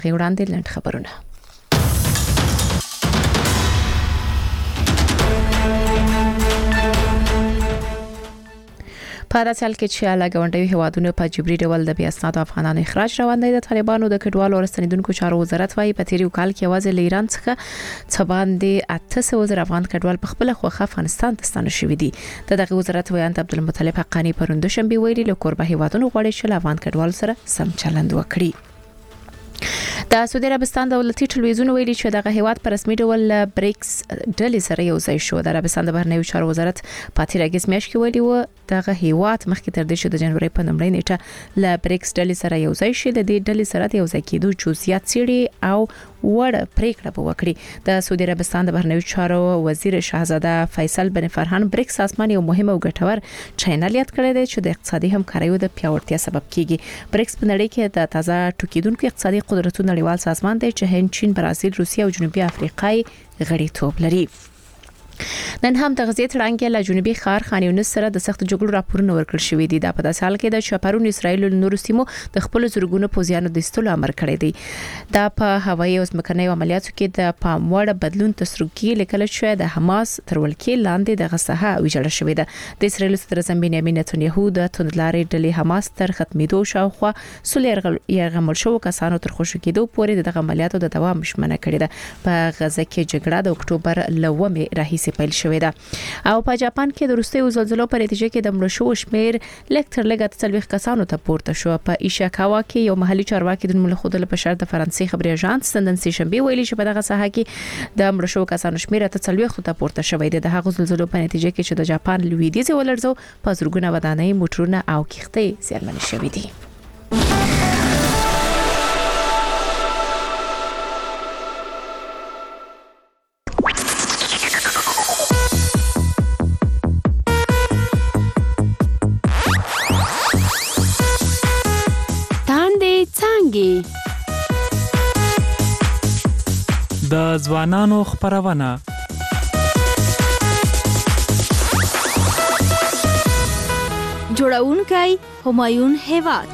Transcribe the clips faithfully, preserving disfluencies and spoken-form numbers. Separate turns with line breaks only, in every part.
وړاندې لنډ خبرونه. په داسې حال کې چې علاوه هیوادونو په جبري ډول د بیا اسناد افغانانو اخراج روان دی، د طالبانو د کډوالو او رسنیدونکو چارو وزارت وايي په تیریو کال کې یوازې له ایران څخه څه باندې اته سوه زره افغان کډوال په خپل خوخه افغانستان ته ستانه شوي دي. د دغه وزارت ویاند عبدالمطلب حقانی پروند شنبه ویلي له کوربه هیوادونو غواړي چې له افغان کډوالو سره سم چلند وکړي. د سعودي عربستان دولتي ټلویزیون ویلي چې دغه هیواد په رسمي ډول بریکس ډلې سره یو ځای شو. د عربستان د بهرنیو چارو وزارت په تیر اگست میاشت کې ویلي و دغه هیواد مخکې تر دې چې د جنوري په لومړۍ نیټه له بریکس ډلې سره یو ځای شي، د دې ډلې سره د یو ځای کېدو جزئیات څېړي او وړ پریکړه به وکړي. د سعودي عربستان د بهرنیو چارو وزیر شاهزاده فیصل بن فرحان بریکس سازمان یو مهم او ګټور چینل یاد کړی دی چې د اقتصادي همکاریو د پیاوړتیا سبب کیږي. بریکس په نړۍ کې د تازه ټوکیدونکو اقتصادي قدرتونو نړیوال سازمان دی چې هند، چین، برازیل، روسیه او جنوبي افریقای غړیتوب لري. نن هم د غزې تړانګې له جنوبي ښار خان یونس سره د سخت جګړو راپورونه ورکړل شوې دي. دا په داسې حال کې د چاپرون اسرائیل له نورو سیمو د خپل زورګونو پوځیانو د استلو امر کړی دی. دا په هوایي او ځمکني عملیاتو کې د پام وړ بدلون تسروکی لیکل شوی د حماس تر ولکې لاندې د غسه ویجاړه شوې ده. د اسرائیل صدر بنیامین نتنیاهو د توندلارې ډلې حماس تر ختمېدو شاوخوا سولې یرغمل شو کسانو تر خوشو کېدو پورې د عملیاتو د دوام شمنه کړې ده. په غزه کې جګړه د اکتوبر لومې راهیسې پیل شوې ده او په جاپان کې د وروستیو زلزلو په نتیجه کې د مړو شوو شمیر لکتر لګت څلويخ کسانو ته پورته شو. په ایشیکاوا کې یو محلي چارواکي د ملخود په شرط د فرانسې خبري اژانس سندنسي شنبه ویلي چې په دغه ساحه کې د مړو شوو کسانو شمیر ته څلويخ ته پورته شوی دی. د هغو زلزلو په نتیجه کې چې د جاپان لویدیځ ولرزو په زرګونه ودانۍ، موټرونه او کښتۍ زیانمن شوي دي.
د ځوانانو خبرونه
جوړونکی همایون هیواد.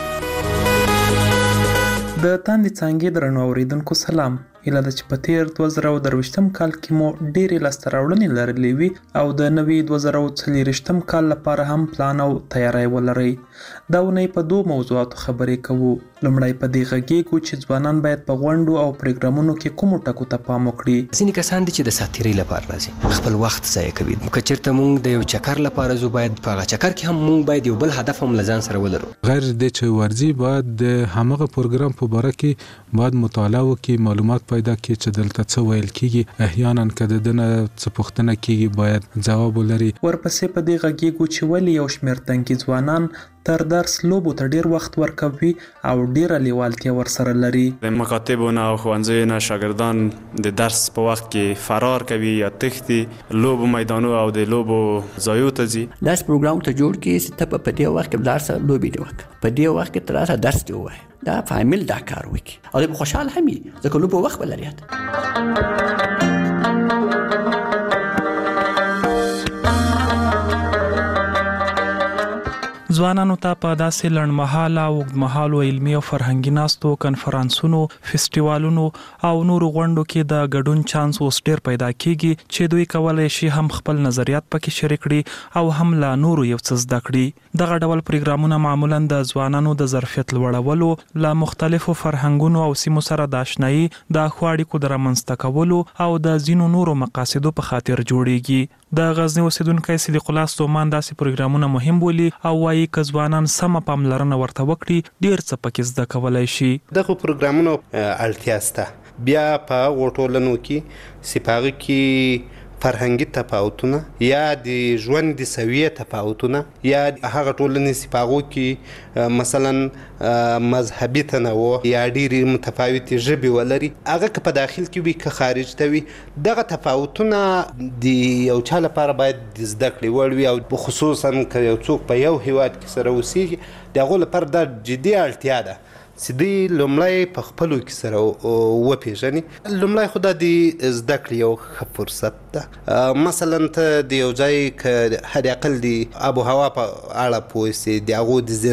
د تاندې څانګې درنو اوریدونکو سلام. هیله ده چې په تیر دوه زره او درویشتم کال کې مو ډېرې لاسته راوړنې لرلې وي او د نوي دوه زره او څلوېښتم کال لپاره هم پلان او تیاری ولرئ. دا اونۍ په دوه موضوعاتو خبرې کوو. لومړی په دې غږیږو چې ځوانان باید په غونډو او پروګرامونو کې کومو ټکو ته پام وکړي.
ځینې کسان دي چې د ساتیرۍ لپاره راځي، خپل وخت ضایع کوي. که چېرته موږ د یو چکر لپاره ځو، باید په هغه چکر کې هم موږ باید یو بل هدف هم له ځان سره ولرو.
غیر دې چې ورځي باید د همغه پروګرام په باره کې باید مطالعه وکړي، معلومات پیدا کړي چې دلته څه ویل کېږي. احیانا که د دنه څه پوښتنه کېږي باید ځواب ولري.
ورپسې په دې غږیږو چې ولې یو شمېر تنکي ځوانان تر درس لوبو ته ډیر وخت ورکوي او ډیره لیوالتیا ورسره لري.
د مکاتبونو او ښوونځیو نه شاګردان د درس په وخت کې فرار کوي یا تښتي، لوبو میدانو او د لوبو ځایو ته ځي.
داس پروګرام ته جوړ کړي چې ته په دې وخت کې درس لوبي دی وکړه، په دې وخت کې تراسه درس دی وای، دا فامیل دا کار وکړي او د خوشاله همي ځکه لوبو وخت ولري.
ځوانانو ته په داسې لنډمهاله او اوږدمهالو علمي او فرهنګي ناستو، کنفرانسونو، فیسټیوالونو او نورو غونډو کې د ګډون چانس اوس ډېر پیدا کیږي چې دوی کولی شي هم خپل نظریات پکې شریک کړي او هم له نورو یو څه زده کړي. دغه ډول پروګرامونه معمولا د ځوانانو د ظرفیت لوړولو، له مختلفو فرهنګونو او سیمو سره د آشنایي، د ښو اړیکو د رامنځته کولو او د ځینو نورو مقاصدو په خاطر جوړیږي. د غزنی اوسیدونکی صدیق الله ستومان داسې پروګرامونه مهم بولي او وایي که ځوانان سمه پاملرنه ورته وکړي ډیر څه پکې زده کولی شي.
دغه پروګرامونو اړتیا شته. بیا په ټولنو کې سپاغه کې فرهنګي تفاوتونه یا د ژوند د سویه تفاوتونه یا هغه ټولنې سپاغو کې مثلا مذهبي تنوع یا ډېرې متفاوتې ژبې ولري، هغه که په داخل کې وي که خارج ته وي، دغه تفاوتونه د یو چا لپاره باید د زده کړې وړ وي او خصوصا که یو څوک په یو هیواد کې سره اوسېږي د هغو لپاره دا جدي اړتیا ده چې دوی لومړی په خپلو کې سره وپېژني. لومړی خو دا د زده کړې یو ښه فرصت ده. مثلا ته د یو ځای که حد اقل د آب و هوا په اړه پوه سې، د هغو د زراعت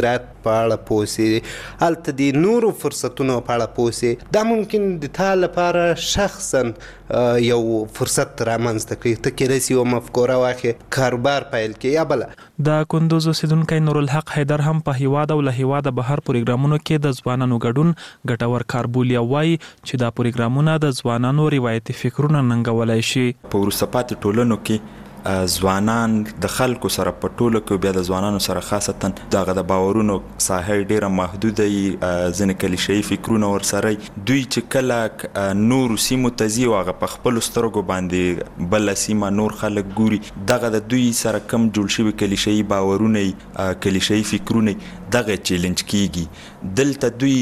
په اړه پوه سي، هلته د نورو فرصتونو په اړه پوه سي. دا ممکن د تا لپاره شخصا یو فرصت رامنځته کړي، ته کېدای سي یوه مفکوره واخلې، کاروبار پیل کړي یا بله.
د کندوز اوسیدونکی نورالحق حیدر هم په هیواد او له هیواده بهر پروګرامونو کې د ځوانانو ګډون ګټور کار بولي او وایي چې دا پروګرامونه د ځوانانو روایتي فکرونه ننګولی شي.
په وروسته پاتې ټولنو کې ځوانان د خلکو سره په ټوله کې بیا د ځوانانو سره خاصتا دغه د باورونو ساحه ډیره محدوده وي، ځینې کلیشه‌ایي فکرونه ورسره دوی چې کله نورو سیمو ته ځي او هغه په خپلو سترګو باندې بله سیمه نور خلک ګوري، دغه د دوی سره کم جوړ شوي کلیشه‌ایي باورونه کلیشه‌ایي فکرونه دغه چیلنج کیږي. دلته دوی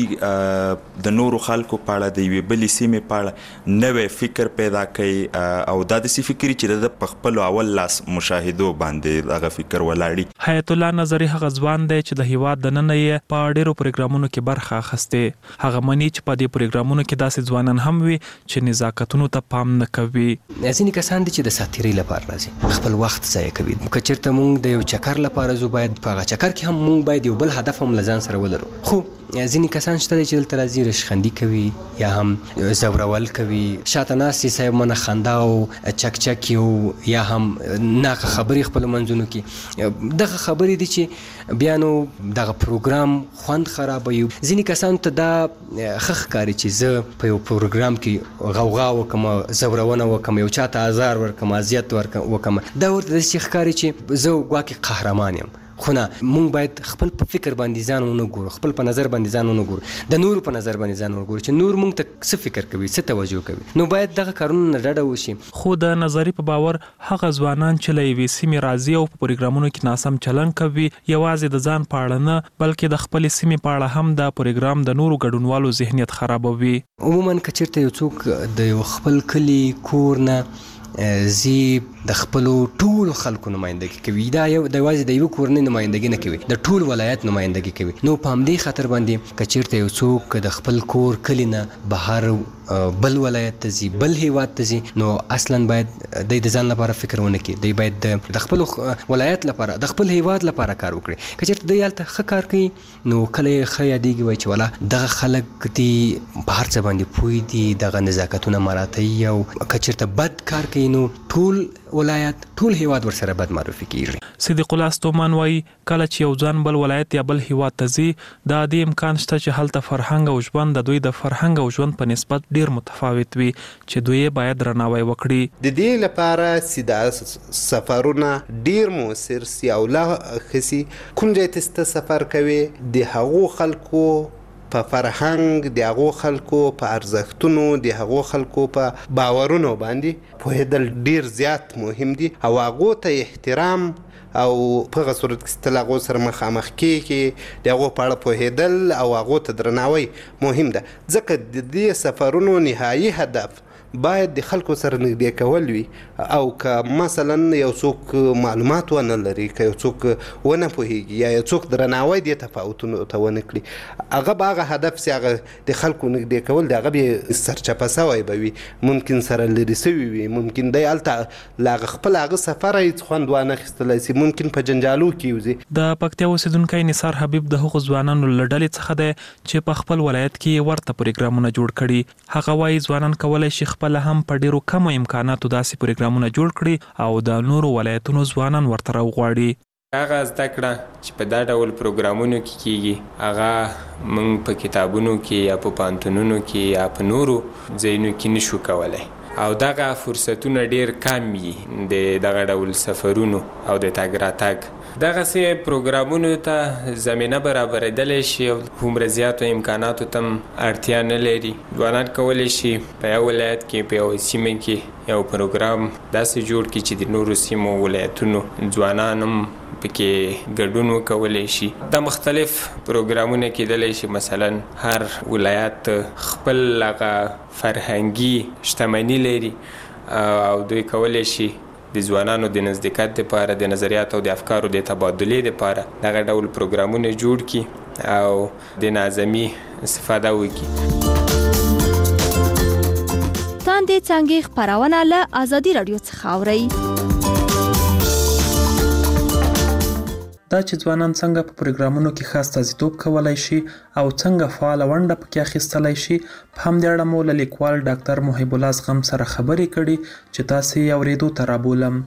د نورو خلکو په اړه د یوې بلې سیمې په اړه نوی فکر پیدا کوي او دا داسې فکري چې د په خپلو اول لاس مشاهدو باندې هغه فکر ولاړي.
حیات الله نظری هغه ځوان دی چې د هیواد د ننه یې په ډیرو پروګرامونو کې برخه اخیستې. هغه مني چې په دې پروګرامونو کې داسې ځوانان هم وي چې نزاکتونو ته پام نه کوي.
ځینې کسان دي چې د ساتیرۍ لپاره راځي، خپل وخت ضایع کوي. که چېرته موږ د یو چکر لپاره ځو، باید په هغه چکر کې هم موږ باید یو بل هدف هم له ځان سره ولرو. خو ځینې کسان شته دي چې دلته راځي رشخندي کوي یا هم زورول کوي، شاته ناست دي صاحب منه خندا او چکچکي او یا هم ناقه خبرې خپل منځونو کې. دغه خبرې دي چې بیا نو دغه پروګرام خوند خرابوي. ځینې کسانو ته دا ښه ښکاري چې زه په یو پروګرام کې غوغا وکړم، زورونه وکړم، یو چاته ازار ورکړم، اذیت وکړم. دا ورته داسې ښکاري چې زه ګواکې قهرمان یم. خو نه، موږ باید خپل په فکر باندې ځان ونه ګورو، خپل په نظر باندې ځان ونه ګورو، د نورو په نظر باندې ځان ونه ګورو چې نور موږ ته څه فکر کوي، څه توجه کوي. نو باید دغه کارونه نه ډډه وشي.
خو د نظری په باور هغه ځوانان چې له یوې سیمې راځي او په پروګرامونو کې ناسم چلن کوي، یوازې د ځان په اړه نه بلکې د خپلې سیمې په اړه هم د پروګرام د نورو ګډونوالو ذهنیت خرابوي.
عموما که چېرته یو څوک د یو خپل کلي کور نه زی د خپلو ټولو خلکو نمایندګي کوي، دا یو د یوازې د یو کورنۍ نمایندګي نه کوي، د ټول ولایت نمایندګي کوي. نو په همدې خاطر باندې که چېرته یو څوک د خپل کور کلي نه بهر بل ولایت ته ځي، بل هیواد ته ځي، نو اصلا باید دی د ځان لپاره فکر ونه کړي. دی باید د خپل ولایت لپاره، د خپل هیواد لپاره کار وکړي. که چېرته دی هلته ښه کار کوي، نو کله یې ښه یادېږي، وایي چې والا دغه خلک دي په هر څه باندې پوه دي، دغه نزاکتونه مراعتوي. او که چېرته بد کار کوي، نو ټول ولایت ټول هیواد ورسره بد معرفي کیږي.
صدیق الله ستومان وایي کله چې یو ځان بل ولایت یا بل هیواد ته ځي، دا د امکان شته چې هلته فرهنګ او ژوند د دوی د فرهنګ او ژوند په نسبت ډیر متفاوت وي چې دوی باید درناوی وکړي.
د دې لپاره چې دا سفرونه ډیر موثر سي او لا ښه سي. کوم ځای ته سفر کوي، د هغو خلکو په فرهنګ، د هغو خلکو په ارزښتونو، د هغو خلکو په باورونو باندې پوهېدل ډیر زیات مهم دي او هغو ته احترام او په هغه صورت کې تل هغو سره مخامخ کېږي، د هغو په اړه پوهېدل او هغو ته درناوی مهم ده. ځکه د دې سفرونو نهایي هدف باید د خلکو سره نږدې کول وي. او که مثلا یو څوک معلومات ونه لري، که یو څوک ونه پوهېږي یا یو څوک درناوی دې تفاوتونو ته ونه کړي، هغه به هغه هدف چې هغه د خلکو نږدې کول د هغه به سرچپه سوی به وي، ممکن سره لرې سوي وي، ممکن دی هلته له هغه خپل هغه سفره هېڅ خوند وانه اخیستلی سي، ممکن په جنجالو کې وځي.
د پکتیا اوسیدونکی نثار حبیب د هغو ځوانانو له ډلې څخه دی چې په خپل ولایت کې ورته پروګرامونه جوړ کړي. هغه وایي ځوانان کولی شي خپل هم په ډیرو کمو امکاناتو داسې پروګرامونه جوړ کړي او د نورو ولایتونو ځوانان ورته راوغواړي.
هغه زده کړه چې په دا ډول پروګرامونو کې کیږي، هغه موږ په کتابونو کې یا په پوهنتونونو کې یا په نورو ځایونو کې نشو کولی. او دغه فرصتونه ډیر کم وي د دغه ډول سفرونو او د تګ راتګ. دغسې پروګرامونو ته زمینه برابرېدلی شي او هومره زیاتو امکاناتو ته هم اړتیا نه لري. ځوانان کولی شي په یو ولایت کې په یوه سیمه کې یو پروګرام داسې جوړ کړي چې د نورو سیمو ولایتونو ځوانان هم پکې ګډون وکولی شي. دا مختلف پروګرامونه کېدلی شي، مثلا هر ولایت خپل هغه فرهنګي شتمني لري او دوی کولی شي د ځوانانو د نزدېکت دپاره، د نظریاتو او د افکارو د تبادلې دپاره دغه ډول پروګرامونه جوړ کړي او د نظمي استفاده وکړي.
تاندې څانګې خپرونه له ازادي راډیو څخه اورئ.
دا چې ځوانان څنګه په پروګرامونو کې خاص استازیتوب کولای شي او څنګه فعال ونډه پکې اخیستلای شي. په همدې اړه مو له لیکوال ډاکټر محب الله زغم سره خبرې کړي چې تاسو یې اورېدو ته رابولم.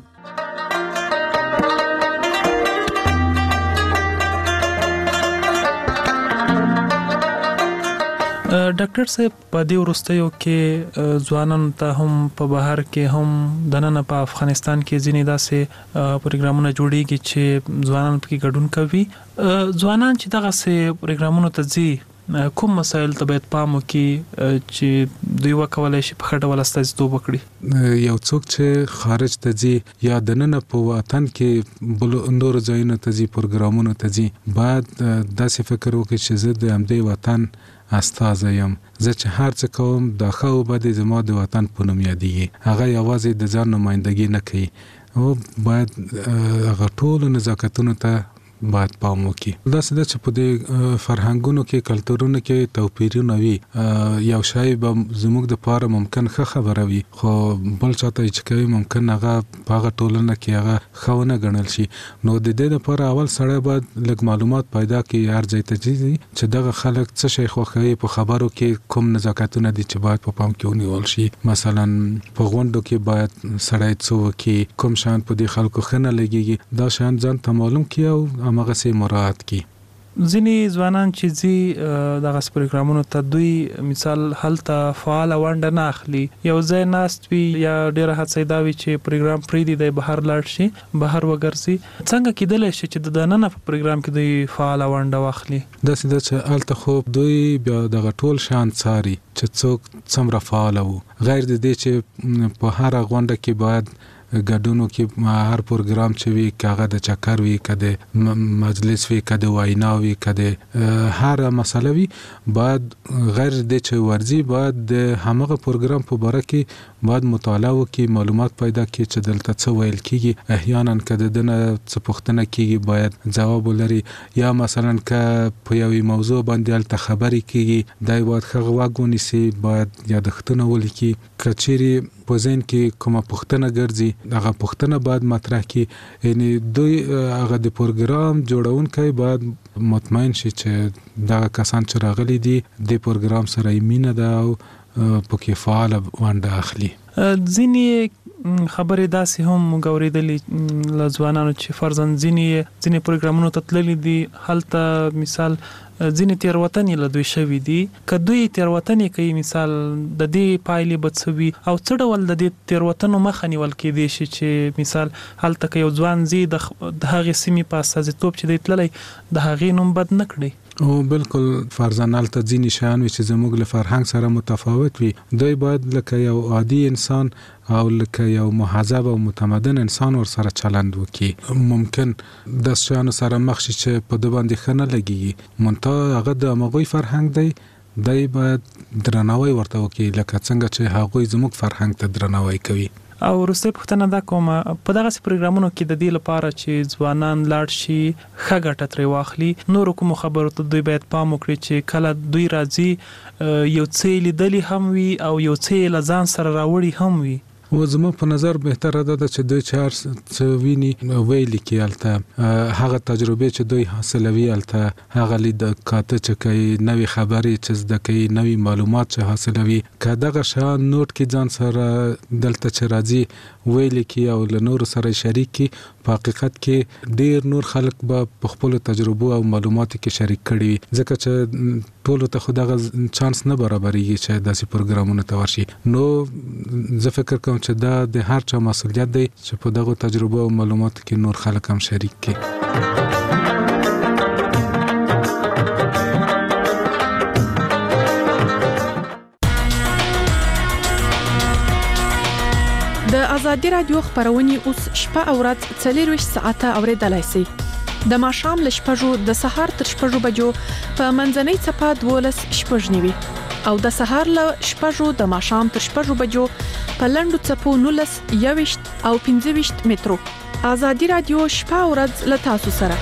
ډاکټر صاحب په دې وروستیو کې ځوانانو ته هم په بهر کې هم دننه په افغانستان کې ځینې داسې پروګرامونه جوړیږي چې ځوانان پکې ګډون کوي. ځوانان چې دغه سه پروګرامونو ته ځي کوم مسایل ته باید پام وکړي چې دوی وکولای شي په خټه ول استازیتوب وکړي؟
یو څوک چې خارج ته ځي یا دننه په وطن کې بل اندور ځایونو ته ځي پروګرامونو ته ځي باید داسې فکر وکړي چې زه د همدې وطن استازی یم. زه چې هر څه کوم د خو بده زما د وطن په نوم یادېږي. هغه یوازې د ځان نمائندګي نه کوي او باید هغه ټول نزاکتونو ته باید پام وکړي. دا څه چې په دې فرهنګونو کې کلتورونو کې توپیرونه وي یو شی به زموږ د پاره ممکن ښه خبره وي خو بل چاته چې کوي ممکن هغه په هغه ټولنه کې هغه خونه ګڼل شي. نو د دې لپاره اول سړی باید لږ معلومات پیدا کړي هر ځای ته چې دغه خلک څه شي خوښوي په خبرو کې کوم نزاکتونه دي چې باید په پام کې ونیول شي. مثلا په غونډو کې باید سړی څه وکړي کوم شان په دې خلکو خنه لګيږي دا شان ځان ته معلوم کړي او هغه سي مراعات کی.
ځینې ځوانان چې زی دغه پروګرامونو ته دوی مثال هلته فعال ونډه نه اخلي یو ځای ناست وي یا ډیره هڅه دا وي چې پروګرام پرې دی د بهر لاړ شي بهر وګرځي. څنګه کېدلی شي چې د دننه په پروګرام کې دوی فعال ونډه واخلي؟
دا څه چې هلته خو دوی بیا دغه ټول شان څاري چې څوک څومره فعال وو غیر د دې چې په هر غونډه کې باید ګډونو کې هر پروګرام چې وي کاغه د چکر وي کده مجلس وي کده وینا وي کده هر مسله وي باید غیر د چې ورزي باید د همغه پروګرام په باره کې باید مطالعه وکړي معلومات پیدا کړي چې دلته څه ویل کیږي. احیانا کده دنه څه پوښتنه کیږي باید جواب ولري یا مثلا ک په یوې موضوع باندې الته خبرې کیږي دای باید خغه واګونی سي باید یادښتونه ولیکي. کچيري په ځین کې کومه پوښتنه ګرځي هغه پوښتنه باید مطرح کړي. یعنی دوی هغه د پروګرام جوړونکي باید مطمئن شي چې دا کسان چې راغلي دي د پروګرام سره مینه ده او پکې فعال ونډه اخلي.
ځینې خبرې داسې هم غوړېدلې لځوانانو چې فرضاً ځینې ځینې پروګرامونو ته تللي دي هلته مثال ځینې تیروتنې له دوی شوي دي که دوی تیروتنې کوي مثال د دې پایلې به څه وي او څه ډول د دې تیروتنو مخه نیول کېدی شي چې مثال هلته که یو ځوان ځي د هغې سیمې په استازیتوب چې دی تللی د هغې نوم بد نه کړي؟
او بالکل فرضاً هلته ځینې شیان وي چې زموږ له فرهنګ سره متفاوت وي دوی باید لکه یو عادي انسان او لکه یو مهذب او متمدن انسان ور سره چلند وکړي. ممکن د شیانو سره مخ شي چې په د باندې خنه لګي منتها هغه د مغوي فرهنګ دی دای باید درناوی ورته وکړي لکه څنګه چې هغوی زموږ فرهنګ ته درناوی کوي.
او وروسته پوښتنه دا کوم په دغه پروګرامونو کې د دې لپاره چې ځوانان لاړ شي ښه ګټه ترې واخلي نور کوم خبرو ته دوی باید پام وکړي چې کله دوی راځي یو څه لیدلی هم وي او یو څه لزان سره راوړي هم وي.
و زما په نظر بهتره ده چې دوی چار څه ویني ویلي کې الته هغه تجربه چې دوی حاصلوي الته هغه لید کاته چې کوي نوې خبرې چې زده کوي نوې معلومات چې حاصلوي که دغه شان نوٹ کې ځان سره دلته چې راځي ویلي کې او له نور سره شریک کې په حقیقت کې ډیر نور خلک به په خپل تجربه او معلوماتو کې شریک کړي ځکه چې ټول ته خو دغه چانس نه برابرېږي چې داسې پروګرامونه ته ورشي. نو زه فکر کوم چې دا د هر چا مسؤلیت دی چې په دغه تجربه او معلوماتو کې نور خلک هم شریک کړي.
د ازادي رادیو خبرونه اوس شپه او ورځ څلور ساعته اوریدلای شئ. د ماښام ل شپږو د سهار تر شپږو بجو په منځنۍ چپه دولس شپږنیوي او د سهار ل شپږو د ماښام تر شپږو بجو په لندو چپو نولس یويشت او پنځه ویشت مترو. ازادي رادیو شپه او ورځ ل تاسو سره.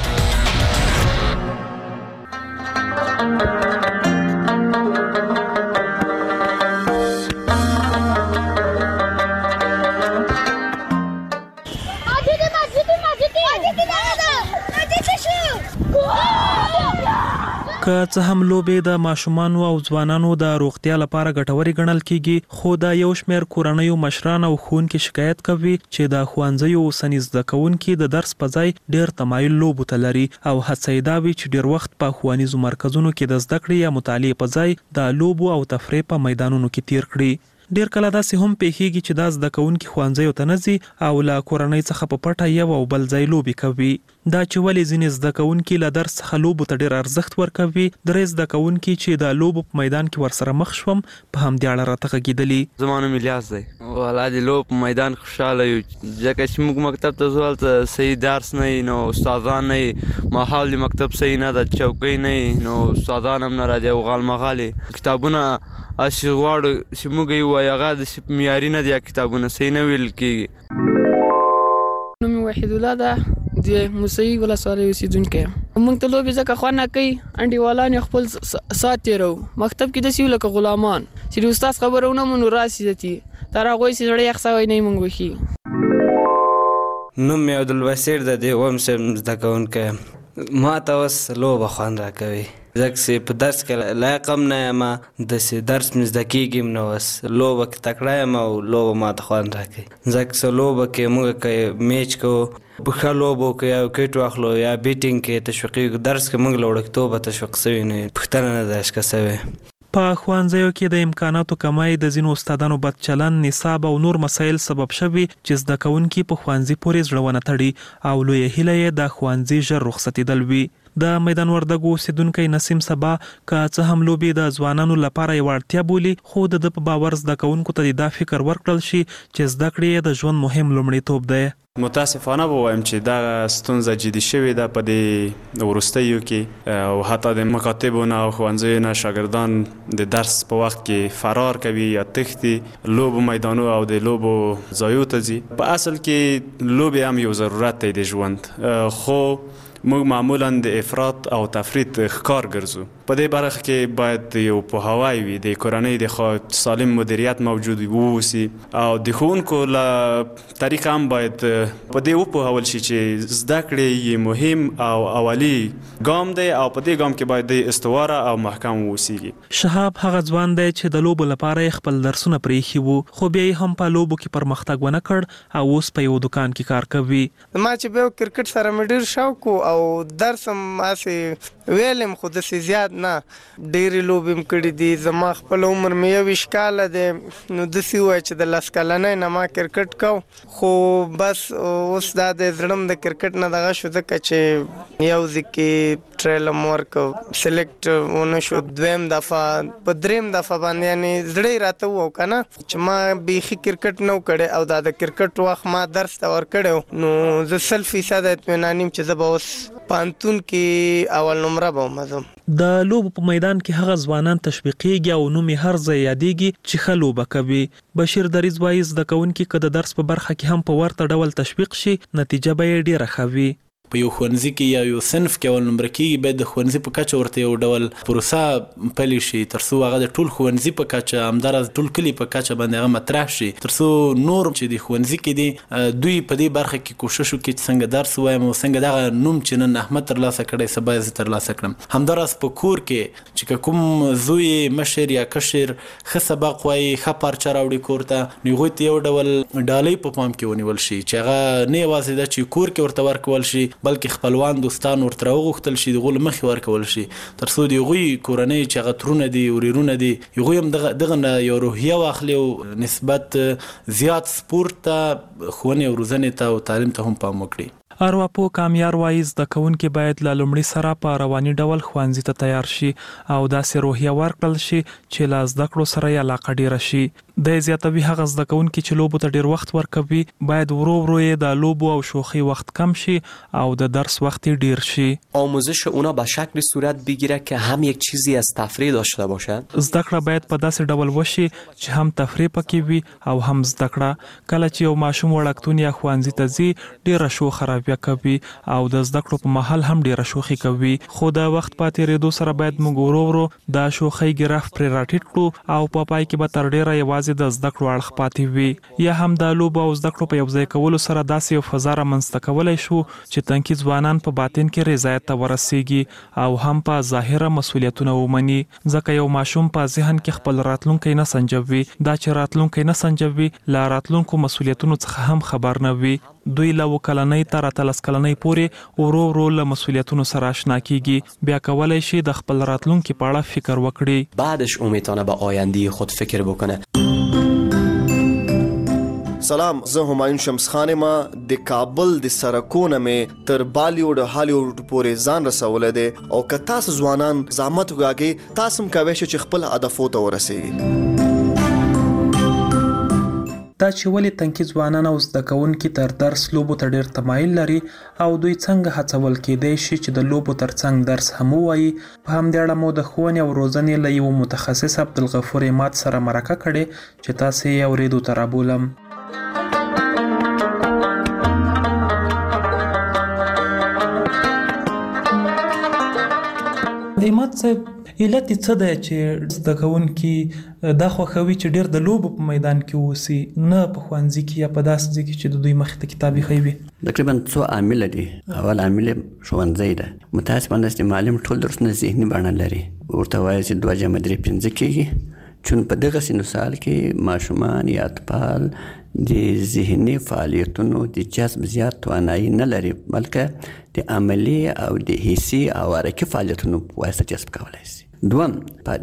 Hadi de hadi de hadi de. Hadi de hadi de. Hadi de şu.
که څه هم لوبې د ماشومانو او ځوانانو د روغتیا لپاره ګټورې ګڼل کیږي، خو د یو شمېر کورنیو مشران او ښوونکي شکایت کوي چې د ښوونځیو اوسني زده کوونکي د درس په ځای ډېر تمایل لوبو ته لري او هڅه یې دا وي چې ډېر وخت په ښوونیزو مرکزونو کې د زده کړې یا مطالعې په ځای د لوبو او تفریح په میدانونو کې تیر کړي. ډیر کله داسې هم پیښیږي چې دا زده کوونکي ښوونځیو ته نه ځي او له کورنۍ څخه په پټه یو او بل ځای لوبې کوي. دا چې ولې ځینې زده کوونکي له درس څخه لوبو ته ډیر ارزښت ورکوي، درې زده کوونکي چې د لوبو په میدان کې ورسره مخ شوم په همدې اړه راته غږېدلي.
زما نوم الیاس دی. والله د لوبو په میدان خوشحاله یو، ځکه چې موږ مکتب ته ځو هلته صحیح درس نه وي، نو استادان نه وي، ماحول د مکتب صحیح نه ده، چوکۍ نه وي، نو استادان هم نه راځي او غال مغالې کتابونه اسی غواړو چې موږ یې وایو هغه د معیاري نه دي، کتابونه صحیح نه ویل کېږي.
نوم وحید الله ده، د موسهي ولسوالۍ اوسېدونکی یم. موږ ته لوبې ځکه خوند نه کوي، انډیوالان یې خپل ساعت تېروو. مکتب کې داسې یو لکه غلامان چې د استاد خبره ونه منو راسي ځتي تر هغوی چې زړه یخ سوی نه وي موږ وښي.
نوم مې عبدالبصیر ده، د اووم صنف زده کوونکی یم. ما ته اوس لوبه خوند راکوي ځکه چې په درس کې لایق هم نه یم، داسې درس مې زده کېږي هم نه، اوس لوبه کې تکړه یم او لوبه ما ته خوند راکوي. ځکه چې لوبه کې موږ که میچ کوو، په ښه لوبو کې یا وکټ واخلو یا بیټینګ کې تشویقي، درس کې موږ له وړکتوبه تشویق سوي نه یو، پوښتنه نه ده اشکه سوې.
په ښوونځیو کې د امکاناتو کمای د ځینو استادانو بد چلن، نصاب او نور مسایل سبب شوي چې زده کوونکي په ښوونځي پورې زړه ونه تړي او لویه هیله یې د ښوونځي ژر رخصتېدل وي. د میدان وردګو اوسېدونکی نسیم صبا که څه هم لوبې د ځوانانو لپاره یوه اړتیا بولي، خو د ده په باور زده کوونکو ته دا فکر ورکړل شي چې زده کړې یې د ژوند مهم لومړیتوب دی.
متاسفانه به وایم چې دا ستونزه جدي شوې ده په دې وروستیو کې، او حتی د مکاتبو نه او ښوونځیو نه شاګردان د درس په وخت کې فرار کوي یا تښتي، لوبو میدانو او د لوبو ځایو ته ځي. په اصل کې لوبې هم یو ضرورت دی د ژوند، خو موږ معمولا د افراط او تفرید ښکار ګرځو. په دې برخه کې باید یو پوهاوی وي، د کورنۍ د خوا سالم مدیریت موجود ووسي او د ښوونکو له طریقه هم باید په دې وپوهول شي چې زده کړې یې مهم او اولي ګام دی او په دې ګام کې باید د استواره او محکم ووسیږي.
شهاب هغه ځوان دی چې د لوبو لپاره یې خپل درسونه پرېښي وو، خو بیا یې هم په لوبو کې پرمختګ ونه کړ او اوس په یو دکان کې کار کوي.
ما چې بیا کرکټ سره مې ډېر شوق و او درس هم هسې ویلم، خو داسې زیات نه، ډېرې لوبې مې کړي دي. زما خپل عمر مې یویشت کاله دی، نو داسې ووایه چې د لس کلنۍ نه ما کرکټ کو، خو بس اوس دا د زړه م د کرکټ نه دغه شو، ځکه چې یو ځای کې ټرایل هم ورکړ، سلیکټ ونه شو، دویم دفعه په دریم دفعه باندې یعنې زړه یې راته ووه که نه چې ما بیخي کرکټ نه و کړی او دا د کرکټ وخت ما درس ته ورکړی و، نو زه سل فیصده اطمینان یم چې زه به اوس پانتون کې اول نمره به ومزم.
د لوبو په میدان کې هغه ځوانان تشویقېږي او نوم یې هر ځای یادېږي چې ښه لوبه کوي. بشیر دریځ وایي زده کوونکي که د درس په برخه کې هم په ورته ډول تشویق شي، نتیجه به یې ډېره ښه وي.
په یو ښوونځي کې یا یو صنف کې اول نمره کېږي، باید د ښوونځي په کچه ورته یو ډول پروسه پلي شي تر څو هغه د ټول ښوونځي په کچه، همداراز ټول کلي په کچه باندې هغه مطرح شي، تر څو نور چې د ښوونځي کې دي دوی په دې برخه کې کوشش وکړي چې څنګه درس ووایم او څنګه دغه نوم چې نن احمد ترلاسه کړی سبا یې زه ترلاسه کړم. همداراز په کور کې چې کوم زوی مشر یا کشر ښه سبق وایي، ښه پارچه راوړي کور ته، نو هغوی ته یو ډول ډالۍ په پام کې ونیول شي چې هغه نه یوازې ده چې کور کې ورته ورکول شي، بلکې خپلوان دوستان ورته راوغوښتل شي، د هغو له مخې ورکول شي، تر څو د هغوی کورنۍ چې هغه ترونه دي، ورېرونه دي، هغوی هم دغه نه یو روحیه واخلي او نسبت زیات سپورت ته، ښوونې او روزنې ته او تعلیم ته هم پام وکړي.
ارواپو کامیار وایي زده کوونکي باید له لومړي سره په رواني ډول ښوونځي ته تیار شي او داسې روحیه ورکړل شي چې له زده کړو سره یې علاقه ډېره شي. د زیاتوي هغه زده کوونکي چې لوبو ته ډېر وخت ورکوي، باید ورو ورو یې د لوبو او شوخی وقت کم شي او د درس وقت ډیر شي.
آموزش اونا به شکلی صورت بگیره که هم یک چیزی از تفریح داشته باشند.
زده کړه باید په داسې ډول وشي چې هم تفریح پکې وي او هم زده کړه. کله چې یو ماشوم وړکتون یا ښوونځي ته ځي، ډیره شوخه راوي تشبیه کوي او د زده کړو په مهال هم ډیره شوخي کوي. خو د وخت پاتې ریدو سره باید موږ ورو ورو د شوخي ګراف پر راټیټ کړو او په پای کې به تر ډیره یوازې د زده کړو اړخ پاتې وي. یا هم د لوبو او زده کړو په یو ځای کولو سره داسې یو فضا رامنځته کولی شو چې تنکي ځوانان په باطن کې رضایت ته ورسیږي او هم په ظاهره مسؤلیتونه ومني. ځکه یو ماشوم په ذهن کې خپل راتلونکی نه سنجوي، دا چې راتلونکی نه سنجوي له راتلونکو مسؤلیتونو څخه هم خبر نه وي. دوی له وکلنۍ تر اتلس کلنۍ پورې ورو ورو له مسؤلیتونو سره آشنا کیږي. بیا کولای شي د خپل راتلونکي په اړه فکر وکړي.
بعدش میتونه به آینده خود فکر بکنه.
سلام، زه همایون شمسخان ما د کابل د سرکونه مې تر بالیوډ هالیوډ پورې ځان رسولی دی او که تاسو ځوانان زحمت وکاږئ تاسو هم کولی شئ چې خپل هدفو ته ورسیږئ.
دا چې ولې تنکي ځوانان او زده کوونکي تر درس لوبو ته ډېر تمایل لري او دوی څنګه هڅول کېدای شي چې د لوبو ترڅنګ درس هم ووایي. په همدې اړه مو د ښوونې او روزنې له یوه متخصص عبدالغفور عماد سره مرکه کړې چې تاسې یې اورېدو ته رابولم.
عماد صاحب، علت څه دی چې زده کوونکي دا خوښوي چې ډېر د لوبو په میدان کې اوسي، نه په ښوونځي کې یا په داسې ځای کې چې د دوی مخې ته کتاب ایښی وي؟
تقریبا څو عامله دي. اول عامل ښوونځی ده. متاسفانه چې معلم ټول درسونه ذهني بڼه لري، ورته وایي چې دوه جمع درې پنځه کېږي. چون په دغه سن سال کې ماشومان یا اطفال د ذهني فعالیتونو د جذب زیات توانایي نه لري، بلکې د عملي او د حسي او حرکي فعالیتونو په واسطه جذب کولی شي. دوم،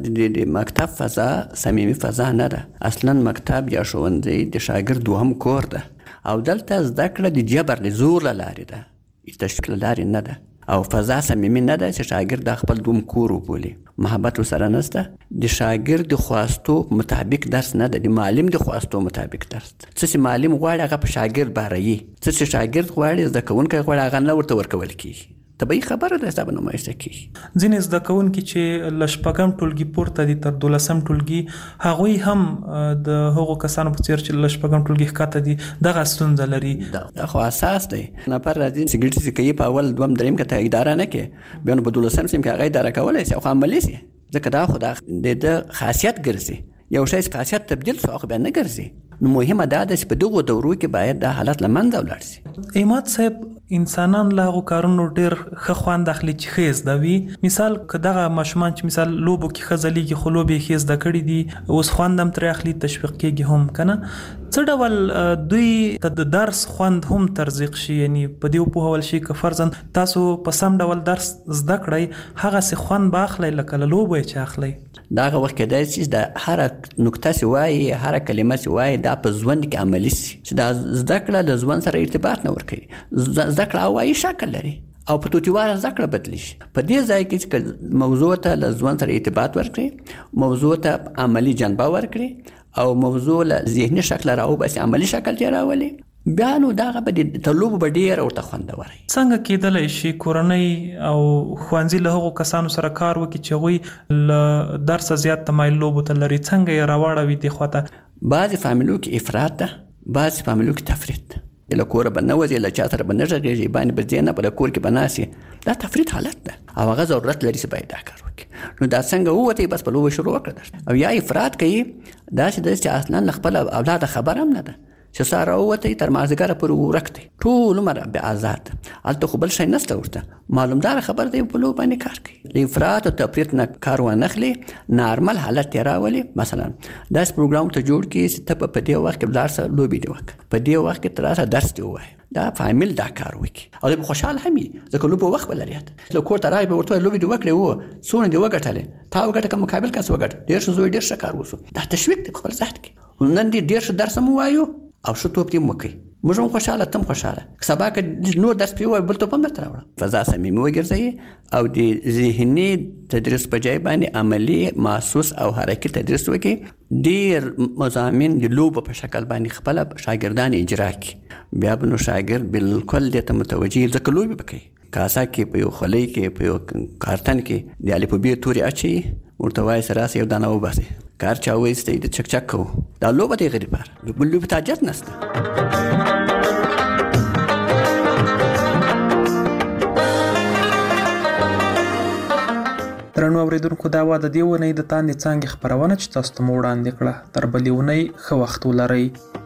د مکتب فضا صمیمي فضا نه ده. اصلا مکتب یا ښوونځی د شاګرد دوهم کور ده او دلته زده کړه د جبر د زور له لارې ده، د تشویق له لارې نه ده او فضا صمیمي نه ده چې شاګرد د خپل دوم کور وبولي. محبت ورسره نشته. د شاګرد د خواستو مطابق درس نه ده، د معلم د خواستو مطابق درس ده. څه چې معلم غواړي هغه په شاګرد باروي، څه چې شاګرد غواړي زده کوونکی غواړي هغه نه ورته ورکول کېږي. طبیعي خبره ده چې به نمایشته کېږي.
ځینې زده کوونکي چې له شپږم ټولګي پورته دي تر دولسم ټولګي، هغوی هم د هغو کسانو په څېر چې له شپږم ټولګي ښکته دي دغه ستونزه لري.
دا خو اساس دی. نفر راځي سګرټ چې کوي په اول دوم دریم کې ته اداره نه کوي، بیا نو په دولسم سیم کې هغه اداره کولی شي او عملي شي. ځکه دا خو د ده خاصیت ګرځي. یو شی چې خاصیت تبدیل شو هغه بیا نه ګرځي. نو مهمه دا ده چې په دغو دورو کې باید دا حالت له منځه ولاړ شي.
عماد صاحب، انسانان له هغو کارونو ډېر ښه خوند اخلي چې ښې زده وي. مثال که دغه ماشومان چې مثال لوبو کې ښه ځلیږي خو لوبې ښې زده کړي دي، اوس خوند هم ترې اخلي، تشویق کېږي هم که نه، څه ډول دوی ته د درس خوند هم ترزیق شي؟ یعنی په دې وپوهول شي که فرضاً تاسو په سم ډول درس زده کړئ هغسې خوند به اخلئ لکه له لوبو یې چې اخلئ.
د هغه وخت کېدای شي د هره نکته چې وایي، هره کلمه چې وایي دا په ژوند کې عملي شي، چې دا زده کړه له ژوند سره ارتباط نه ورکوي. زده کړه هوایي شکل لري او په توتیواره زده کړه بدلی شي. په دې ځای کې چې موضوع ته له ژوند سره ارتباط ورکړي، موضوع ته عملي جنبه ورکړي او موضوع له ذهني شکل راوباسي، عملي شکل یې راولي، بیا نو دغه به د لوبو به ډېره ورته خوندوره وي.
څنګه کېدلی شي کورنۍ او ښوونځي له هغو کسانو سره کار وکړي چې هغوی له درسه زیات تمایل لوبو ته لري؟ څنګه یې راواړوي دې خوا ته؟
بعضې فامیلو کې افراط ده، بعضې فامیلو کې تفرید ده. له کوره به نه وځي، له چا سره به نه غږېږي، باندې به ځې نه په کور کې به ناست. دا تفرید حالت ده او هغه ضرورت لري چې باید دا کار وکړي. نو دا څنګه ووتی بس په لوبه شروع وکړه او یا افراط کوي، داسې ده چې اصلا له خپل اولاده خبر هم نه ده چې سهار راووتی تر مازدیګره پورې ورک دی، ټول عمر بې آزاد. هلته خو بل شی نشته ورته، معلومداره خبر دی په لوبه باندې کار کوي. له افراط او تفریط نه کار وانخلي، نارمل حالت یې راولي. مثلا داسې پروګرام ته جوړ کړي چې ته په دې وخت کې لاړ شه لوبې دې وکړه، په دې وخت کې ته راشه درس دې ووایه. دا فامیل دا کار وکړي او دوی به خوشحاله هم وي، ځکه لوبه وخت به لري. له کور ته راغی به ورته وایي لوبې دې وکړې، وه څومره دې وګټلې، تا وګټه که مقابل کس وګټه، ډېر ښه زوی ډېر ښه کار وشو. دا تشویق دی په خپل ذات کې. نن دې ډېر ښه درس هم ووایو او ښه توپ دې هم وکړئ، موږ هم خوشحاله، ته هم خوشحاله. سبا که نور درس پرې ووایو بل توپ هم درته راوړه. فضا صمیمي وګرځوي او د ذهني تدریس په ځای باندې عملي محسوس او حرکي تدریس وکړي. ډېر مضامین د لوبو په شکل باندې خپله شاګردان اجرا کړي، بیا به نو شاګرد بالکل دې ته متوجه وي، ځکه لوبې به کوي. کاسه کې په یو خولۍ کې په یو کارتن کې د الفبې تورې اچوي، ورته وایي چې راسه یو دانه وباسئ، کار چا وایستی د چک چک کوو. دا لوبه دی غیر لپاره، بل لوبې ته حاجت نشته.
درنو اوریدونکو دا و د دې ونې د تاندې څانګې خپرونه چې تاسو ته مو وړاندې کړه. تر بلې ونې ښه وخت ولرئ.